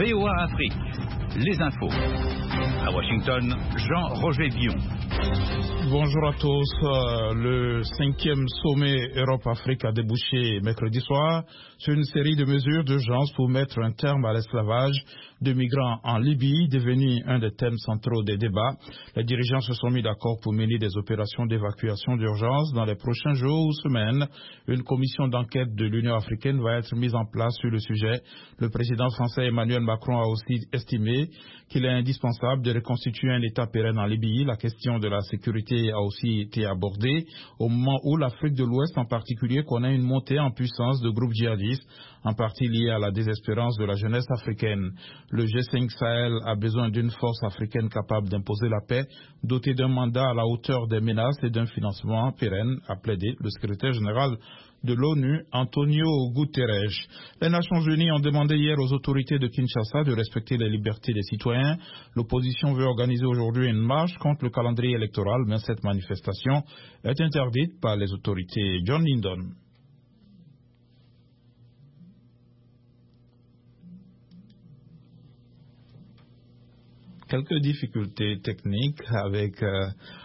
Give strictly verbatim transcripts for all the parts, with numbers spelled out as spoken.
V O A Afrique, les infos. À Washington, Jean-Roger Bion. Bonjour à tous. Le cinquième sommet Europe-Afrique a débouché mercredi soir sur une série de mesures d'urgence pour mettre un terme à l'esclavage de migrants en Libye, devenu un des thèmes centraux des débats. Les dirigeants se sont mis d'accord pour mener des opérations d'évacuation d'urgence dans les prochains jours ou semaines. Une commission d'enquête de l'Union africaine va être mise en place sur le sujet. Le président français Emmanuel Macron a aussi estimé qu'il est indispensable de reconstituer un État pérenne en Libye. La question de la sécurité a aussi été abordée au moment où l'Afrique de l'Ouest en particulier connaît une montée en puissance de groupes djihadistes, en partie liée à la désespérance de la jeunesse africaine. Le G cinq Sahel a besoin d'une force africaine capable d'imposer la paix, dotée d'un mandat à la hauteur des menaces et d'un financement pérenne, a plaidé le secrétaire général de l'ONU, Antonio Guterres. Les Nations Unies ont demandé hier aux autorités de Kinshasa de respecter les libertés des citoyens. L'opposition veut organiser aujourd'hui une marche contre le calendrier électoral, mais cette manifestation est interdite par les autorités. John Lindon. Quelques difficultés techniques avec euh,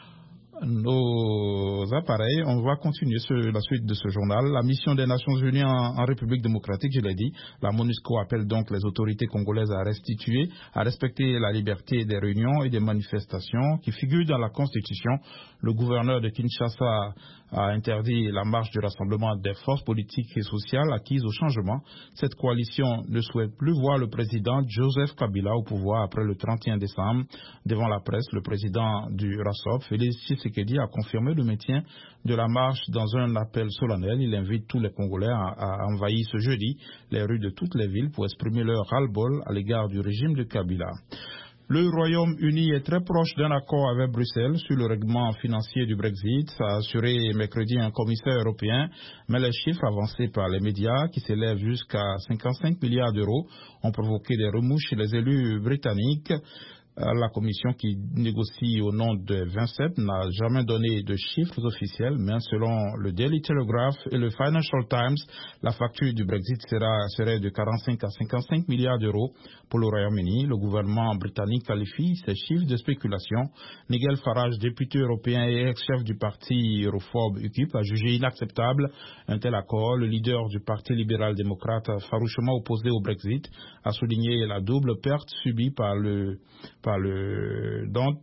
nos appareils. On va continuer sur la suite de ce journal. La mission des Nations Unies en, en République démocratique, je l'ai dit, la MONUSCO appelle donc les autorités congolaises à restituer, à respecter la liberté des réunions et des manifestations qui figurent dans la Constitution. Le gouverneur de Kinshasa a interdit la marche du rassemblement des forces politiques et sociales acquises au changement. Cette coalition ne souhaite plus voir le président Joseph Kabila au pouvoir après le trente et un décembre. Devant la presse, le président du R A S O P, Félix Tshisekedi, a confirmé le maintien de la marche dans un appel solennel. Il invite tous les Congolais à, à envahir ce jeudi les rues de toutes les villes pour exprimer leur ras-le-bol à l'égard du régime de Kabila. Le Royaume-Uni est très proche d'un accord avec Bruxelles sur le règlement financier du Brexit, a assuré mercredi un commissaire européen, mais les chiffres avancés par les médias, qui s'élèvent jusqu'à cinquante-cinq milliards d'euros, ont provoqué des remous chez les élus britanniques. La commission qui négocie au nom de vingt-sept n'a jamais donné de chiffres officiels, mais selon le Daily Telegraph et le Financial Times, la facture du Brexit sera, serait de quarante-cinq à cinquante-cinq milliards d'euros pour le Royaume-Uni. Le gouvernement britannique qualifie ces chiffres de spéculation. Nigel Farage, député européen et ex-chef du parti europhobe U K I P, a jugé inacceptable un tel accord. Le leader du parti libéral-démocrate, farouchement opposé au Brexit, a souligné la double perte subie par le par le, donc,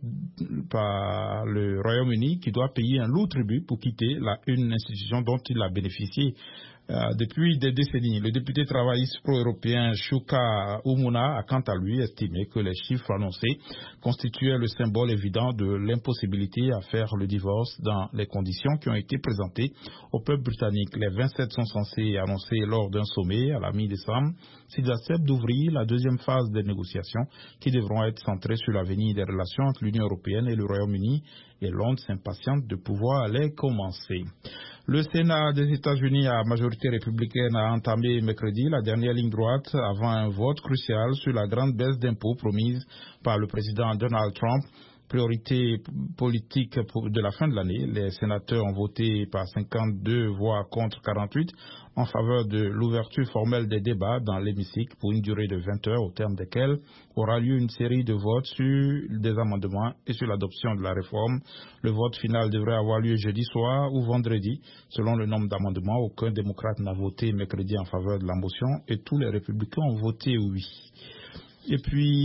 par le Royaume-Uni, qui doit payer un lourd tribut pour quitter la, une institution dont il a bénéficié euh, depuis des décennies. Le député travailliste pro-européen Shuka Umuna a quant à lui estimé que les chiffres annoncés constituaient le symbole évident de l'impossibilité à faire le divorce dans les conditions qui ont été présentées au peuple britannique. Les vingt-sept sont censés annoncer lors d'un sommet à la mi-décembre s'ils acceptent d'ouvrir la deuxième phase des négociations qui devront être centrées sur l'avenir des relations entre l'Union européenne et le Royaume-Uni, et Londres s'impatiente de pouvoir les commencer. Le Sénat des États-Unis à majorité républicaine a entamé mercredi la dernière ligne droite avant un vote crucial sur la grande baisse d'impôts promise par le président Donald Trump. Priorité politique de la fin de l'année, les sénateurs ont voté par cinquante-deux voix contre quarante-huit en faveur de l'ouverture formelle des débats dans l'hémicycle pour une durée de vingt heures, au terme desquels aura lieu une série de votes sur des amendements et sur l'adoption de la réforme. Le vote final devrait avoir lieu jeudi soir ou vendredi. Selon le nombre d'amendements, aucun démocrate n'a voté mercredi en faveur de la motion et tous les républicains ont voté oui. Et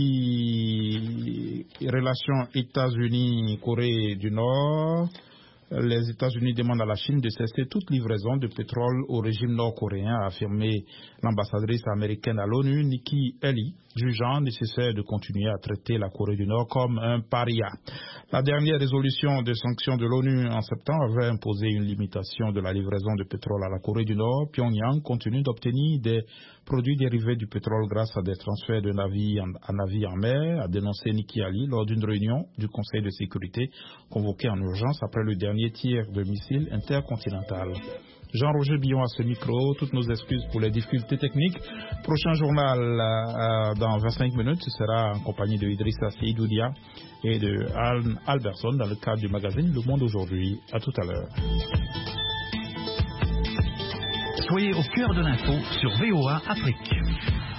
puis, relations États-Unis-Corée du Nord. Les États-Unis demandent à la Chine de cesser toute livraison de pétrole au régime nord-coréen, a affirmé l'ambassadrice américaine à l'ONU, Nikki Haley, jugeant nécessaire de continuer à traiter la Corée du Nord comme un paria. La dernière résolution de sanctions de l'ONU en septembre avait imposé une limitation de la livraison de pétrole à la Corée du Nord. Pyongyang continue d'obtenir des produits dérivés du pétrole grâce à des transferts de navires en, navires en mer, a dénoncé Nikki Haley lors d'une réunion du Conseil de sécurité convoquée en urgence après le dernier tir de missiles intercontinental. Jean-Roger Bion à ce micro, toutes nos excuses pour les difficultés techniques. Prochain journal euh, dans vingt-cinq minutes, ce sera en compagnie de Idrissa Seydoudia et de Al Alberson dans le cadre du magazine Le Monde Aujourd'hui. À tout à l'heure. Soyez au cœur de l'info sur V O A Afrique.